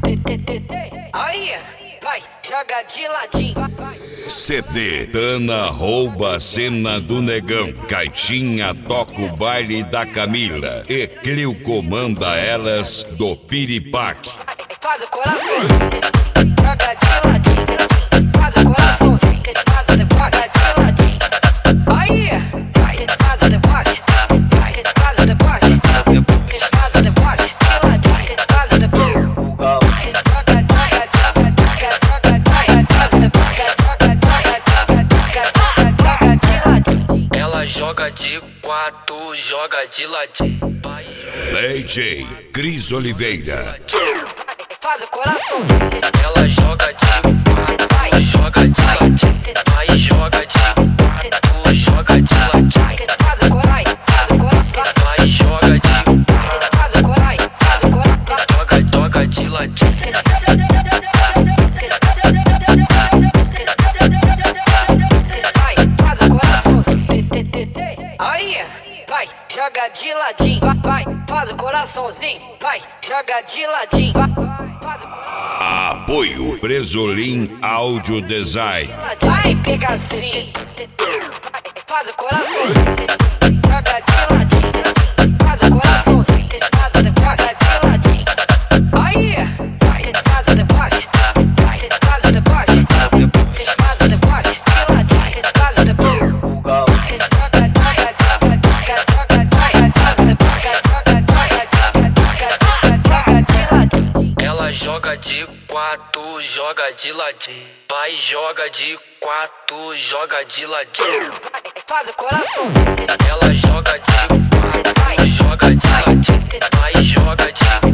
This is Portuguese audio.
Aí, vai, joga de ladinho. CD Tana rouba a cena do negão. Caixinha toca o baile da Camila. E Clio comanda elas do piripaque. Faz o coração, joga de ladinho. Faz o coração, faz o deboche de ladinho. Aí, vai, faz o deboche. Vai, faz o deboche. Faz o deboche de ladinho. Faz o deboche. Ela joga de quatro, joga de ladinho. DJ Cris Oliveira. Faz o coração. Ela joga de quatro, joga de ladinho. Vai, joga de quatro, joga de ladinho. Faz o corai, faz o coração. Vai, joga de Faz o corai, faz o coração. toca de ladinho. Vai, faz o coração. Aí, vai, joga de ladinho. Vai, faz o coraçãozinho. Vai, joga de ladinho. Faz o coração. Apoio Bresolim Audio Design. Vai, pega assim. Faz o coração. Joga de ladinho. Faz o coraçãozinho. Faz o deboche de ladinho. Aí, vai, faz o deboche. Vai, faz o deboche. Faz o deboche de ladinho. Faz o deboche. Ela joga de quatro, joga de ladinho. Vai, joga de quatro, joga de ladinho. Faz o coração. Ela joga de quatro, joga de ladinho. Vai, joga de